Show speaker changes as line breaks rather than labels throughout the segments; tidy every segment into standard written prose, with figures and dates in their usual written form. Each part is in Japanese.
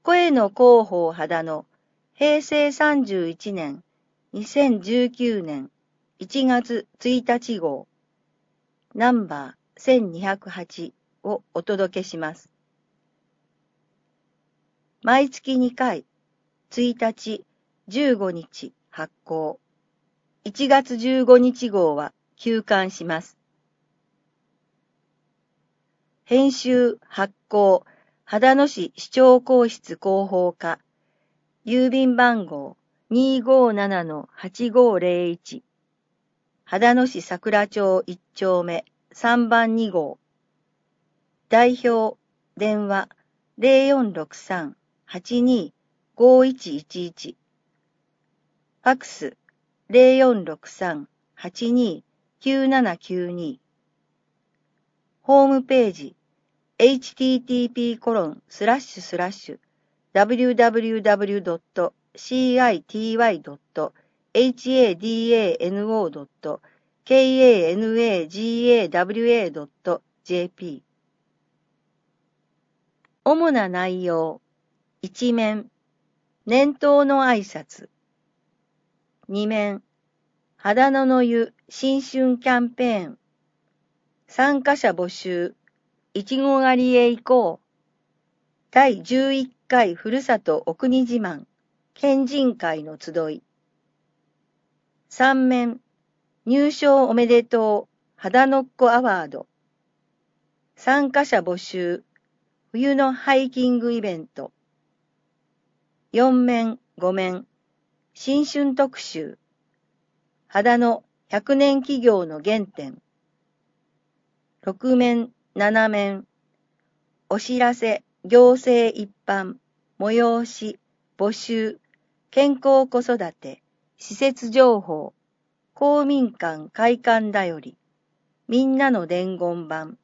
声の広報秦野、平成31年、2019年1月1日号、ナンバー1208をお届けします。毎月2回、1日、15日発行。1月15日号は休刊します。編集、発行、秦野市市長公室広報課、郵便番号257-8501、秦野市桜町1丁目3番2号、代表、電話0463-82-5111、ファクス0463-82-9792、ホームページhttp://www.city.hadano.kanagawa.jp 主な内容。一面、年頭の挨拶。二面、秦野の湯新春キャンペーン。参加者募集。いちご狩りへ行こう。第11回ふるさとお国自慢。県人会の集い。三面、入賞おめでとう。秦野っ子アワード。参加者募集。冬のハイキングイベント。四面、五面、新春特集。秦野100年企業の原点。六面、七面、お知らせ、行政一般、催し、募集、健康子育て、施設情報、公民館開館だより、みんなの伝言板。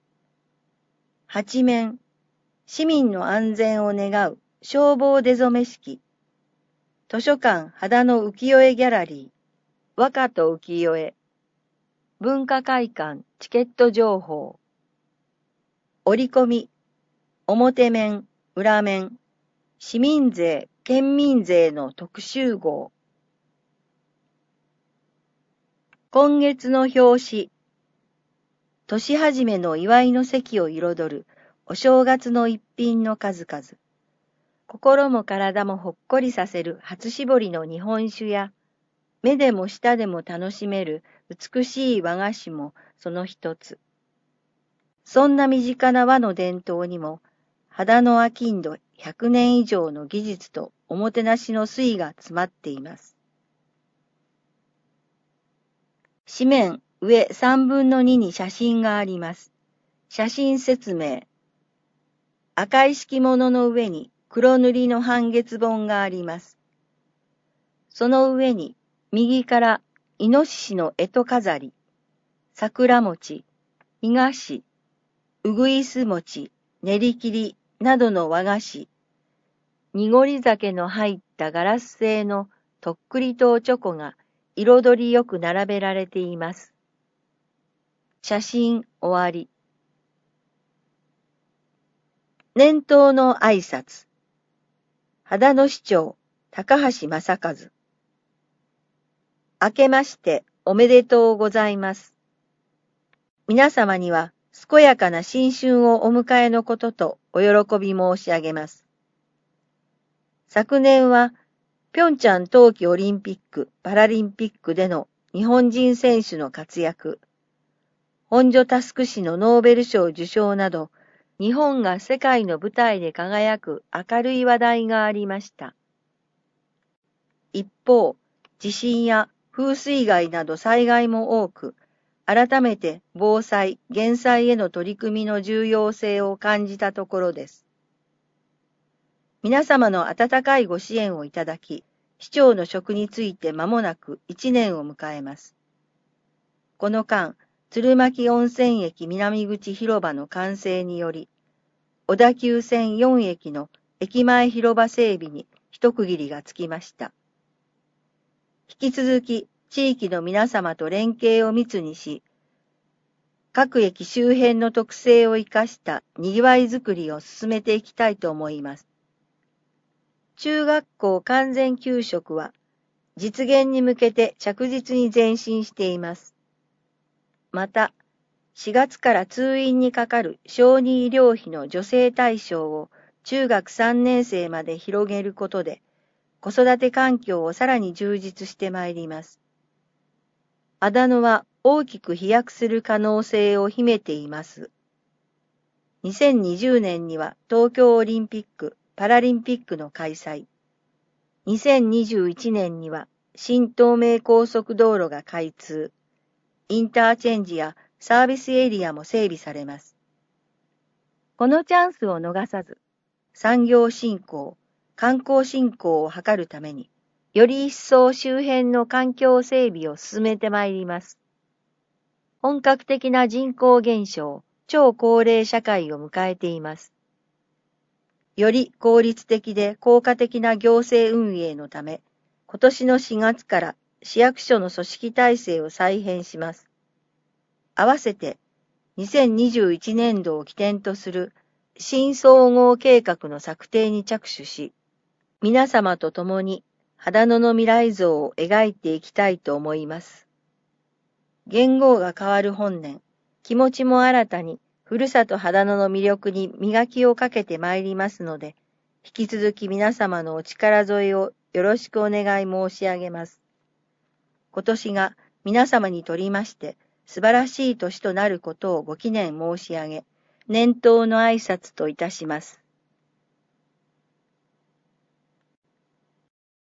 八面、市民の安全を願う消防出初め式。図書館秦野浮世絵ギャラリー、和歌と浮世絵。文化会館チケット情報。折り込み、表面、裏面、市民税、県民税の特集号。今月の表紙。年始めの祝いの席を彩るお正月の一品の数々。心も体もほっこりさせる初搾りの日本酒や、目でも舌でも楽しめる美しい和菓子もその一つ。そんな身近な和の伝統にも、秦野商人100年以上の技術とおもてなしの粋が詰まっています。紙面上3分の2に写真があります。写真説明。赤い敷物の上に黒塗りの半月本があります。その上に右からイノシシの干支飾り、桜餅、干菓子、うぐいす餅、練り切りなどの和菓子、濁り酒の入ったガラス製のとっくりとうチョコが彩りよく並べられています。写真終わり。年頭の挨拶。秦野市長、高橋正和。明けましておめでとうございます。皆様には健やかな新春をお迎えのこととお喜び申し上げます。昨年は、平昌冬季オリンピック・パラリンピックでの日本人選手の活躍、本庶佑氏のノーベル賞受賞など、日本が世界の舞台で輝く明るい話題がありました。一方、地震や風水害など災害も多く、改めて防災・減災への取り組みの重要性を感じたところです。皆様の温かいご支援をいただき、市長の職について間もなく1年を迎えます。この間、鶴巻温泉駅南口広場の完成により、小田急線4駅の駅前広場整備に一区切りがつきました。引き続き地域の皆様と連携を密にし、各駅周辺の特性を生かしたにぎわいづくりを進めていきたいと思います。 中学校完全給食は実現に向けて着実に前進しています。また、4月から通院にかかる小児医療費の助成対象を中学3年生まで広げることで、子育て環境をさらに充実してまいります。秦野は大きく飛躍する可能性を秘めています。2020年には東京オリンピック・パラリンピックの開催。2021年には新東名高速道路が開通。インターチェンジやサービスエリアも整備されます。このチャンスを逃さず、産業振興、観光振興を図るために、より一層周辺の環境整備を進めてまいります。本格的な人口減少、超高齢社会を迎えています。より効率的で効果的な行政運営のため、今年の4月から市役所の組織体制を再編します。合わせて、2021年度を起点とする新総合計画の策定に着手し、皆様と共に秦野の未来像を描いていきたいと思います。元号が変わる本年、気持ちも新たにふるさと秦野の魅力に磨きをかけてまいりますので、引き続き皆様のお力添えをよろしくお願い申し上げます。今年が皆様にとりまして素晴らしい年となることをご祈念申し上げ、年頭の挨拶といたします。